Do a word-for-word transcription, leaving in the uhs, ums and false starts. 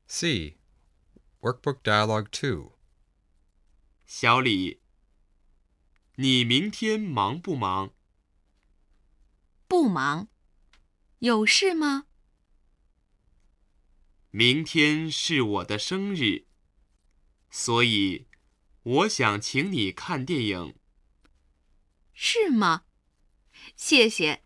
C. Workbook Dialogue two. 小李，你明天忙不忙？ 不忙。有事吗？ 明天是我的生日，所以我想请你看电影。 是吗？谢谢。